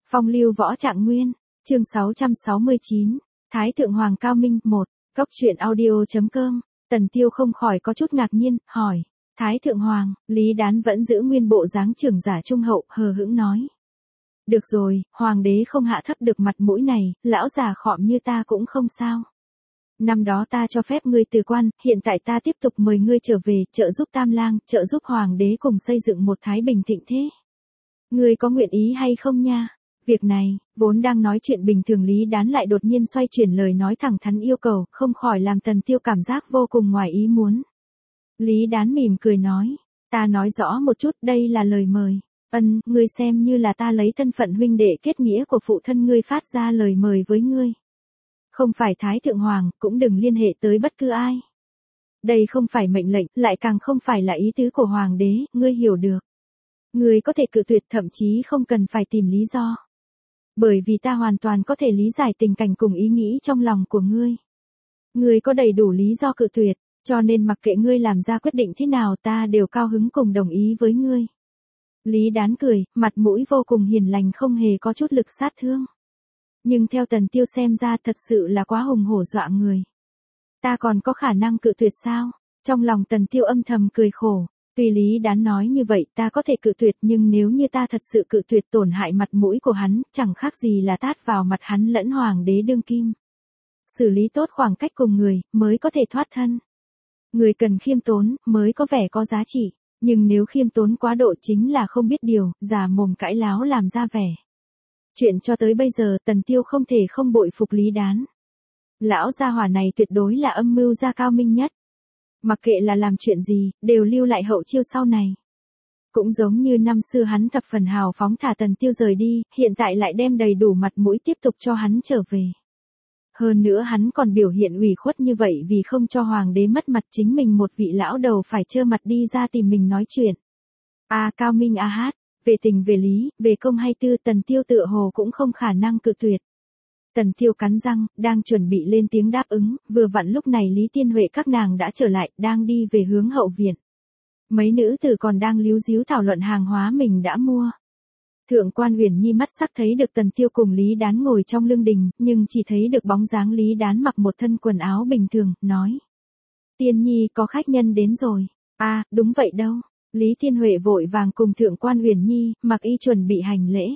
Phong lưu võ trạng nguyên, chương 669, Thái Thượng Hoàng Cao Minh 1, Cốc truyện audio.com, Tần Tiêu không khỏi có chút ngạc nhiên, hỏi, Thái Thượng Hoàng, Lý Đán vẫn giữ nguyên bộ dáng trưởng giả trung hậu, hờ hững nói. Được rồi, Hoàng đế không hạ thấp được mặt mũi này, lão già khọm như ta cũng không sao. Năm đó ta cho phép ngươi từ quan, hiện tại ta tiếp tục mời ngươi trở về, trợ giúp Tam Lang, trợ giúp Hoàng đế cùng xây dựng một Thái Bình thịnh thế. Ngươi có nguyện ý hay không nha? Việc này, vốn đang nói chuyện bình thường Lý Đán lại đột nhiên xoay chuyển lời nói thẳng thắn yêu cầu, không khỏi làm Tần Tiêu cảm giác vô cùng ngoài ý muốn. Lý Đán mỉm cười nói, ta nói rõ một chút, đây là lời mời. Ngươi xem như là ta lấy thân phận huynh đệ kết nghĩa của phụ thân ngươi phát ra lời mời với ngươi. Không phải Thái Thượng Hoàng, cũng đừng liên hệ tới bất cứ ai. Đây không phải mệnh lệnh, lại càng không phải là ý tứ của Hoàng đế, ngươi hiểu được. Ngươi có thể cự tuyệt, thậm chí không cần phải tìm lý do. Bởi vì ta hoàn toàn có thể lý giải tình cảnh cùng ý nghĩ trong lòng của ngươi. Ngươi có đầy đủ lý do cự tuyệt, cho nên mặc kệ ngươi làm ra quyết định thế nào ta đều cao hứng cùng đồng ý với ngươi. Lý Đán cười, mặt mũi vô cùng hiền lành, không hề có chút lực sát thương. Nhưng theo Tần Tiêu xem ra thật sự là quá hùng hổ dọa người. Ta còn có khả năng cự tuyệt sao? Trong lòng Tần Tiêu âm thầm cười khổ. Tuy Lý Đán nói như vậy ta có thể cự tuyệt, nhưng nếu như ta thật sự cự tuyệt tổn hại mặt mũi của hắn, chẳng khác gì là tát vào mặt hắn lẫn Hoàng đế đương kim. Xử lý tốt khoảng cách cùng người, mới có thể thoát thân. Người cần khiêm tốn, mới có vẻ có giá trị. Nhưng nếu khiêm tốn quá độ chính là không biết điều, giả mồm cãi láo làm ra vẻ. Chuyện cho tới bây giờ Tần Tiêu không thể không bội phục Lý Đán. Lão gia hỏa này tuyệt đối là âm mưu gia cao minh nhất. Mặc kệ là làm chuyện gì, đều lưu lại hậu chiêu sau này. Cũng giống như năm xưa hắn thập phần hào phóng thả Tần Tiêu rời đi, hiện tại lại đem đầy đủ mặt mũi tiếp tục cho hắn trở về. Hơn nữa hắn còn biểu hiện ủy khuất như vậy vì không cho Hoàng đế mất mặt, chính mình một vị lão đầu phải trơ mặt đi ra tìm mình nói chuyện. Cao minh hát, về tình về lý, về công hay tư Tần Tiêu tựa hồ cũng không khả năng cự tuyệt. Tần Tiêu cắn răng, đang chuẩn bị lên tiếng đáp ứng, vừa vặn lúc này Lý Tiên Huệ các nàng đã trở lại, đang đi về hướng hậu viện. Mấy nữ tử còn đang líu díu thảo luận hàng hóa mình đã mua. Thượng quan Uyển Nhi mắt sắc thấy được Tần Tiêu cùng Lý Đán ngồi trong lương đình, nhưng chỉ thấy được bóng dáng Lý Đán mặc một thân quần áo bình thường, nói. Tiên Nhi có khách nhân đến rồi. Đúng vậy đâu. Lý Tiên Huệ vội vàng cùng Thượng quan Uyển Nhi, mặc y chuẩn bị hành lễ.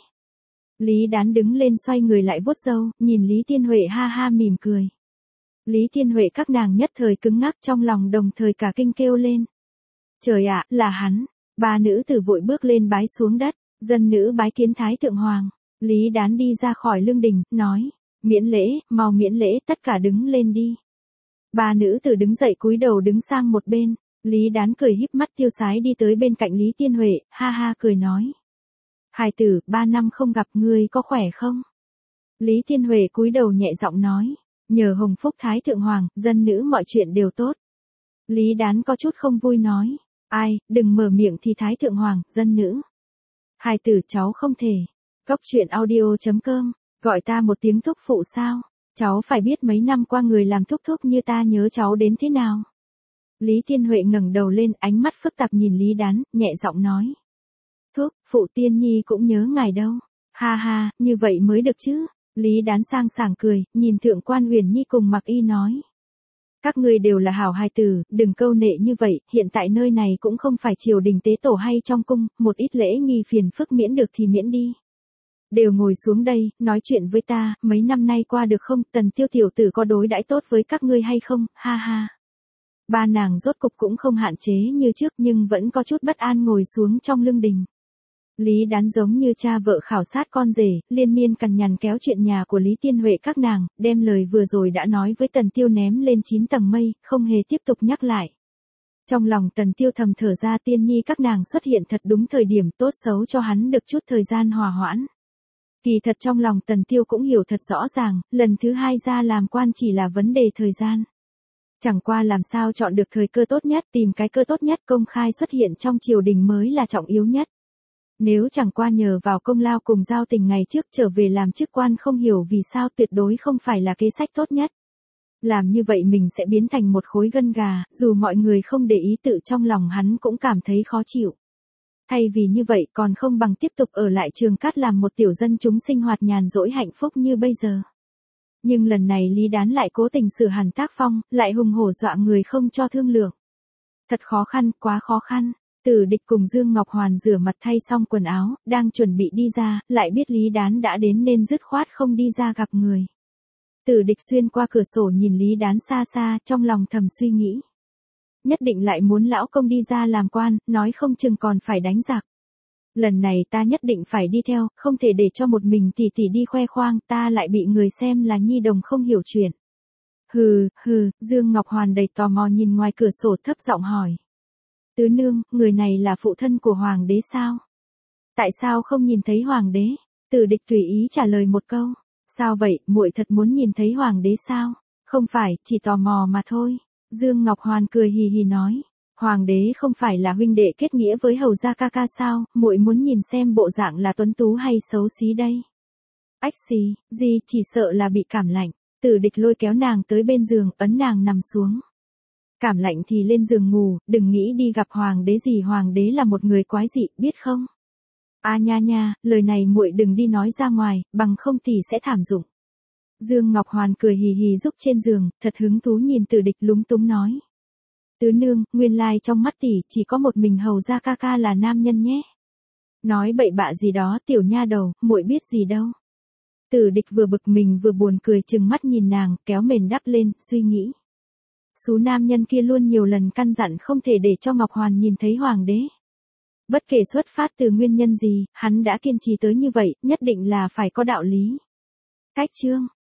Lý Đán đứng lên xoay người lại vuốt râu, nhìn Lý Tiên Huệ ha ha mỉm cười. Lý Tiên Huệ các nàng nhất thời cứng ngắc, trong lòng đồng thời cả kinh kêu lên. Trời ạ, là hắn. Ba nữ tử vội bước lên bái xuống đất, dân nữ bái kiến Thái Thượng Hoàng. Lý Đán đi ra khỏi lương đình, nói, miễn lễ, mau miễn lễ, tất cả đứng lên đi. Ba nữ tử đứng dậy cúi đầu đứng sang một bên. Lý Đán cười híp mắt tiêu sái đi tới bên cạnh Lý Tiên Huệ, ha ha cười nói. Hài tử, 3 năm không gặp, ngươi có khỏe không? Lý Tiên Huệ cúi đầu nhẹ giọng nói, nhờ hồng phúc Thái Thượng Hoàng, dân nữ mọi chuyện đều tốt. Lý Đán có chút không vui nói, đừng mở miệng thì Thái Thượng Hoàng, dân nữ. Hài tử, cháu không thể. Cốc truyện audio.com, gọi ta một tiếng thúc phụ sao? Cháu phải biết mấy năm qua người làm thúc thúc như ta nhớ cháu đến thế nào. Lý Tiên Huệ ngẩng đầu lên, ánh mắt phức tạp nhìn Lý Đán, nhẹ giọng nói. Thúc, phụ Tiên Nhi cũng nhớ ngài đâu. Ha ha, như vậy mới được chứ. Lý Đán sang sảng cười, nhìn Thượng quan Uyển Nhi cùng Mặc Y nói. Các ngươi đều là hảo hài tử, đừng câu nệ như vậy, hiện tại nơi này cũng không phải triều đình tế tổ hay trong cung, một ít lễ nghi phiền phức miễn được thì miễn đi. Đều ngồi xuống đây, nói chuyện với ta, mấy năm nay qua được không, Tần Tiêu tiểu tử có đối đãi tốt với các ngươi hay không, ha ha. Ba nàng rốt cục cũng không hạn chế như trước nhưng vẫn có chút bất an ngồi xuống trong lương đình. Lý Đán giống như cha vợ khảo sát con rể, liên miên cằn nhằn kéo chuyện nhà của Lý Tiên Huệ các nàng, đem lời vừa rồi đã nói với Tần Tiêu ném lên 9 tầng mây, không hề tiếp tục nhắc lại. Trong lòng Tần Tiêu thầm thở ra, Tiên Nhi các nàng xuất hiện thật đúng thời điểm, tốt xấu cho hắn được chút thời gian hòa hoãn. Kỳ thật trong lòng Tần Tiêu cũng hiểu thật rõ ràng, lần thứ hai ra làm quan chỉ là vấn đề thời gian. Chẳng qua làm sao chọn được thời cơ tốt nhất, tìm cái cơ tốt nhất, công khai xuất hiện trong triều đình mới là trọng yếu nhất. Nếu chẳng qua nhờ vào công lao cùng giao tình ngày trước trở về làm chức quan, không hiểu vì sao tuyệt đối không phải là kế sách tốt nhất. Làm như vậy mình sẽ biến thành một khối gân gà, dù mọi người không để ý tự trong lòng hắn cũng cảm thấy khó chịu. Thay vì như vậy còn không bằng tiếp tục ở lại Trường Cát làm một tiểu dân chúng sinh hoạt nhàn rỗi hạnh phúc như bây giờ. Nhưng lần này Lý Đán lại cố tình sửa hẳn tác phong, lại hùng hổ dọa người không cho thương lượng. Thật khó khăn, quá khó khăn. Tử Địch cùng Dương Ngọc Hoàn rửa mặt thay xong quần áo, đang chuẩn bị đi ra, lại biết Lý Đán đã đến nên dứt khoát không đi ra gặp người. Tử Địch xuyên qua cửa sổ nhìn Lý Đán xa xa, trong lòng thầm suy nghĩ. Nhất định lại muốn lão công đi ra làm quan, nói không chừng còn phải đánh giặc. Lần này ta nhất định phải đi theo, không thể để cho một mình tỷ tỷ đi khoe khoang, ta lại bị người xem là nhi đồng không hiểu chuyện. Hừ, Dương Ngọc Hoàn đầy tò mò nhìn ngoài cửa sổ thấp giọng hỏi. Tứ nương, người này là phụ thân của hoàng đế sao? Tại sao không nhìn thấy hoàng đế? Tử Địch tùy ý trả lời một câu. Sao vậy, muội thật muốn nhìn thấy hoàng đế sao? Không phải, chỉ tò mò mà thôi. Dương Ngọc Hoàn cười hì hì nói. Hoàng đế không phải là huynh đệ kết nghĩa với hầu gia ca ca sao, muội muốn nhìn xem bộ dạng là tuấn tú hay xấu xí đây. Ách xì, gì chỉ sợ là bị cảm lạnh. Tử Địch lôi kéo nàng tới bên giường, ấn nàng nằm xuống. Cảm lạnh thì lên giường ngủ, đừng nghĩ đi gặp hoàng đế gì, hoàng đế là một người quái dị, biết không? À nha, lời này muội đừng đi nói ra ngoài, bằng không thì sẽ thảm dụng. Dương Ngọc Hoàn cười hì hì giúp trên giường, thật hứng thú nhìn Tử Địch lúng túng nói. Tứ nương, nguyên lai trong mắt tỷ chỉ có một mình hầu gia ca ca là nam nhân nhé. Nói bậy bạ gì đó, tiểu nha đầu, muội biết gì đâu. Tử Địch vừa bực mình vừa buồn cười trừng mắt nhìn nàng, kéo mền đắp lên, suy nghĩ. Số nam nhân kia luôn nhiều lần căn dặn không thể để cho Ngọc Hoàn nhìn thấy hoàng đế. Bất kể xuất phát từ nguyên nhân gì, hắn đã kiên trì tới như vậy, nhất định là phải có đạo lý. Cách chương